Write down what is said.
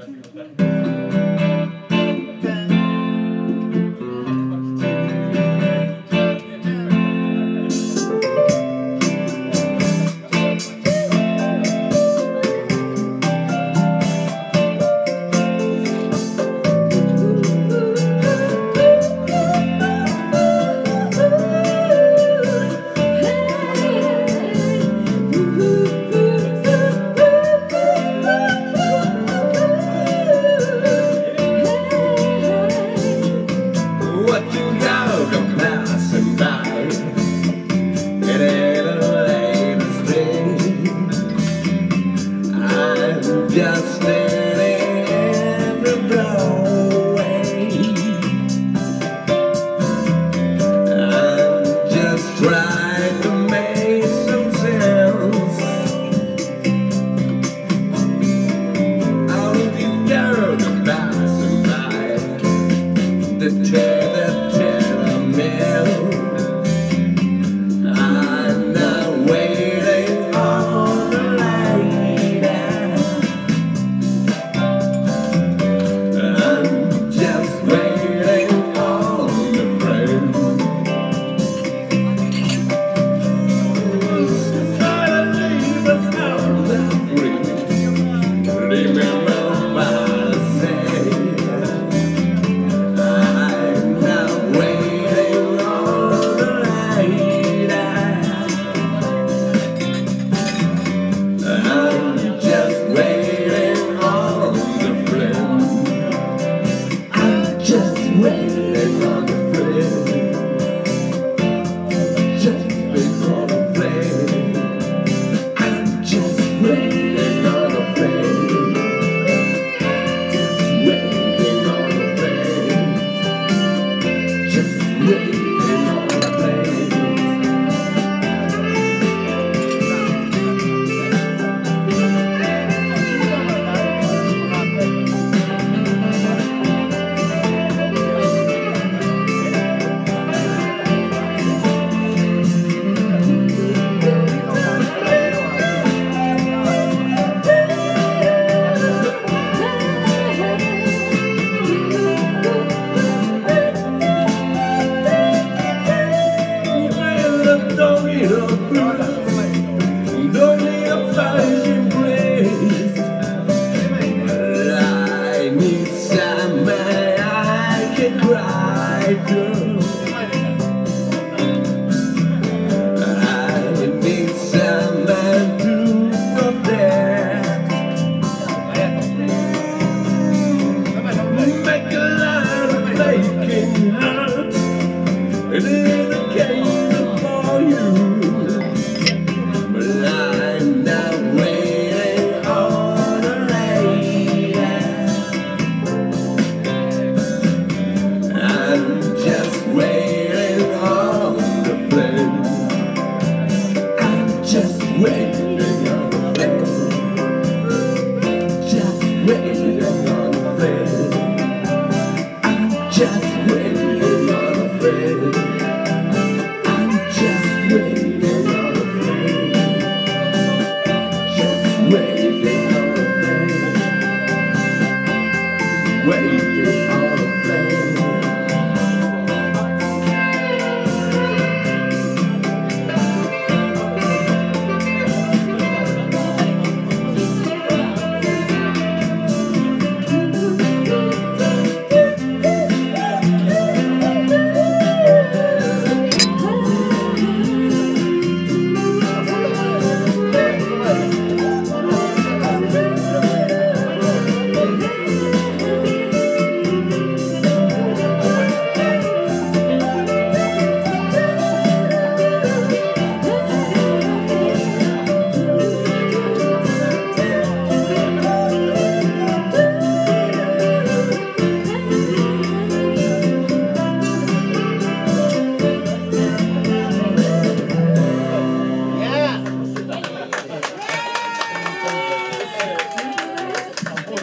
Just standing in the doorway. I'm just trying to make some sense out of the girl that passing by, the telemere. I'm not waiting on the light. Just waiting on the friend. Suddenly the sound of breathing. Remember what I said. I'm not waiting on the light. I'm just waiting on the friend. Just waiting on the friend. Just waiting on the friend. I'm just waiting on the friend. Just waiting on the friend. Just waiting on the friend. Don't need a thousand praise. I need somebody I can cry to. I need someone to protect. Make a lot of faking hearts. It is a game for you. I'm not waiting on the lady. I'm just waiting on the friend. I'm just waiting on the friend. Just waiting on the friend. I'm just waiting on the friend. I'm just waiting on the friend. Waiting on the friend. Waiting.